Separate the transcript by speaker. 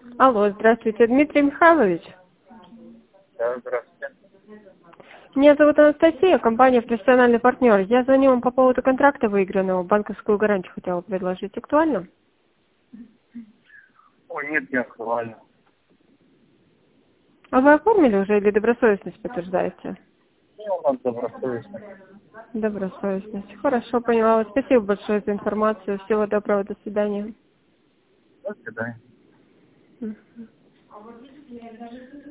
Speaker 1: Алло, здравствуйте, Дмитрий Михайлович.
Speaker 2: Да, здравствуйте.
Speaker 1: Меня зовут Анастасия, компания «Профессиональный партнер». Я звоню вам по поводу контракта выигранного, банковскую гарантию хотела предложить. Актуально?
Speaker 2: Ой, нет, не актуально.
Speaker 1: А вы оформили уже или добросовестность подтверждаете?
Speaker 2: Не, у нас добросовестно.
Speaker 1: Добросовестность. Хорошо, поняла. Спасибо большое за информацию. Всего доброго, до свидания.
Speaker 2: До свидания.
Speaker 1: Мгм.